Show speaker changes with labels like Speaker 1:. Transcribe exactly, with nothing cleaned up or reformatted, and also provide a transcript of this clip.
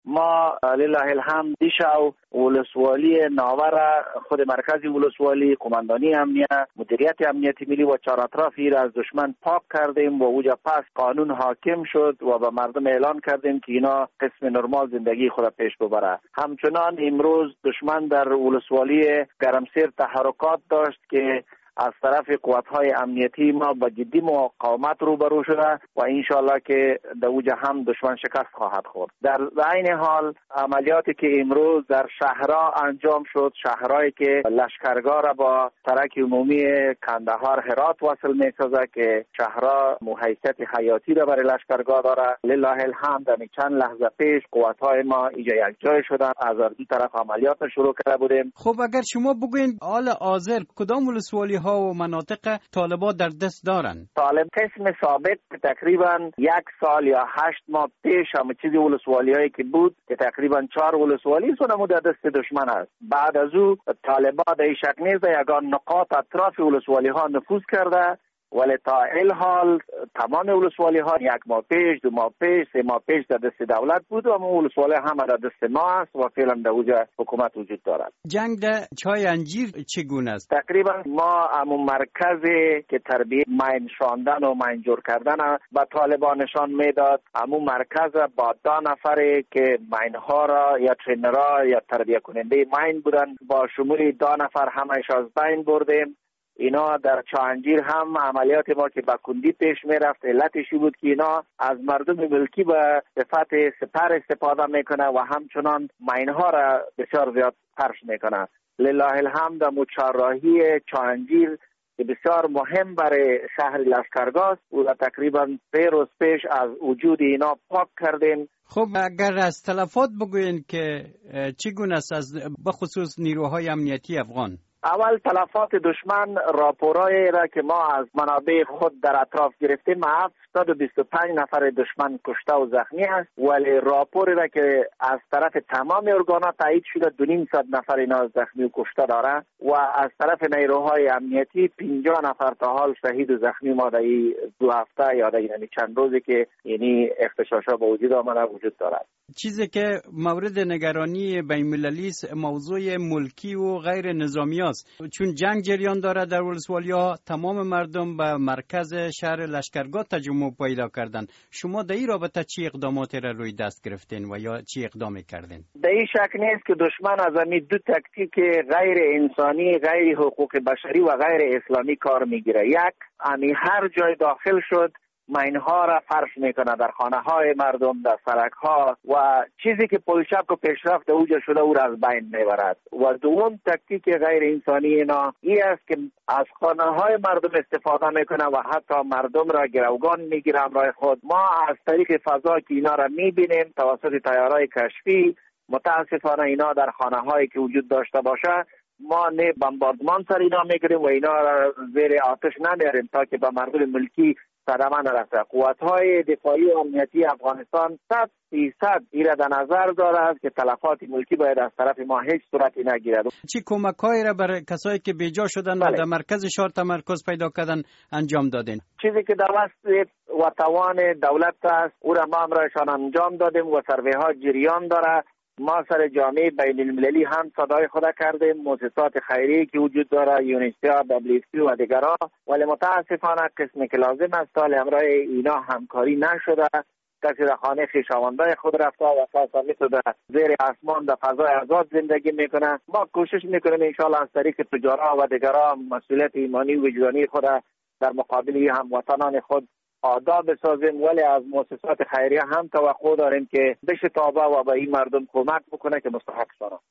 Speaker 1: ما لله الحمد دیشو ولسوالی ناوره خود مرکز ولسوالی، قماندانی امنیت، مدیریت امنیت ملی و چهار اطرافی را از دشمن پاک کردیم و اوجا پس قانون حاکم شد و به مردم اعلان کردیم که اینا قسم نرمال زندگی خود پیش ببره. همچنان امروز دشمن در ولسوالی گرمسیر تحرکات داشت که از طرف قوت‌های امنیتی ما با جدی مقاومت روبرو شده و انشالله که در اوجا هم دشمن شکست خواهد خورد. در عین حال عملیاتی که امروز در شهرها انجام شد، شهرهایی که لشکرگاه را با سرک عمومی کندهار هرات وصل می‌سازه که شهرها حیثیت حیاتی را برای لشکرگاه داره، لله الحمد در چند لحظه پیش قوت‌های ما اینجا یک جای شدن، از دو طرف عملیات شروع کرده بودیم.
Speaker 2: خب اگر شما بگوین حال حاضر کدام ولسوالی ها و مناطق طالبان در دست دارن؟
Speaker 1: طالب قسم ثابت تقریبا یک سال یا هشت ماه پیش هم چیزی ولسوالی هایی که بود که تقریبا چهار ولسوالی سونمو در دست دشمن است. بعد از او طالبان در شک نیست یگان نقاط اطراف ولسوالی ها نفوذ کرده، ولی تا این حال تمام ولسوالی ها یک ماه پیش، دو ماه پیش، سه ماه پیش در دست دولت بود و ولسوالی هم در دست ما است و فعلا در اوجا حکومت وجود دارد.
Speaker 2: جنگ در چای انجیر چگونه است؟
Speaker 1: تقریبا ما همون مرکزی که تربیت ماین شاندن و ماین جور کردن به طالبان نشان میداد، همون مرکز با دو نفری که ماین ها را یا ترینرها یا تربیت کننده ماین بودن با شمول دو نفر همش از بین بردیم. اینا در چانجیر هم عملیات ما که با کندی پیش می رفت، علتشی بود که اینا از مردم ملکی به صفت سپر استفاده میکنه و همچنان ماینها را بسیار زیاد پخش میکنه. لله الحمد مچراهی چانجیر که بسیار مهم برای شهر لشکرگاه است و تقریبا سه روز پیش از وجود اینا پاک کردیم.
Speaker 2: خب اگر از تلفات بگوین که چگونه است از بخصوص نیروهای امنیتی افغان؟
Speaker 1: اول تلفات دشمن راپورایی را که ما از منابع خود در اطراف گرفتیم هفتصد و بیست و پنج نفر دشمن کشته و زخمی است، ولی راپوری را که از طرف تمام ارگانات تایید شده دو نیم صد نفر اینا زخمی و کشته داره و از طرف نیروهای امنیتی پنجاه نفر تا حال شهید و زخمی ما در این دو هفته یا در این چند روزی که یعنی اختشاشات به وجود آمده وجود دارد.
Speaker 2: چیزی که مورد نگرانی بین‌المللی است موضوع ملکی و غیر نظامی است، چون جنگ جریان داره در ولسوالی‌ها تمام مردم به مرکز شهر لشکرگاه تجمع پیدا کردن. شما در این رابطه چی اقداماتی را روی دست گرفتین و یا چی اقدامی کردین؟
Speaker 1: در این شک نیست که دشمن از همین دو تکتیک غیر انسانی، غیر حقوق بشری و غیر اسلامی کار میگیره. یک، امی هر جای داخل شد ماینها را فرش میکنه در خانه های مردم، در سرک ها و چیزی که پلشک و پیشرفت اوجا شده او را از بین میبرد. و دوم تکتیک غیر انسانی اینا این است که از خانه های مردم استفاده میکنه و حتی مردم را گروگان میگیره همراه خود. ما از طریق فضا که اینا را میبینیم توسط تیارهای کشفی، متاسفانه اینا در خانه هایی که وجود داشته باشه ما نه بمباردمان سر اینا میگیریم و اینا را زیر آتش نمیاریم تا که به مردم ملکی صدمه نرسه. قوت‌های دفاعی و امنیتی افغانستان صد فیصد ایره در نظر دارد که تلفات ملکی باید از طرف ما هیچ صورتی نگیرد.
Speaker 2: چی کمک‌هایی را برای کسایی که بیجا شدن بله. و در مرکز شهر تمرکز پیدا کردن انجام دادین؟
Speaker 1: چیزی که در وسط و توان دولت است او را ما امرایشان انجام دادیم و سروی‌ها جریان داره. ما سر جامعه بین المللی هم صدای خود کردیم، مؤسسات خیریه که وجود داره، یونیسی‌ها، دبلیو اف پی و دیگرها، ولی متاسفانه قسمی که لازم است تا امرای اینا همکاری نشده. کسی در خانه خویشاوندای خود رفته و اساسا میتونه زیر آسمان در فضای آزاد زندگی میکنه. ما کوشش میکنیم انشالله از طریق تجارا و دیگرها مسئولیت ایمانی و وجدانی خود در مقابل هموطنان خود آداب بسازیم، ولی از مؤسسات خیریه هم توقع داریم که بشه تابه و به این مردم کمک بکنه که مستحق شدن.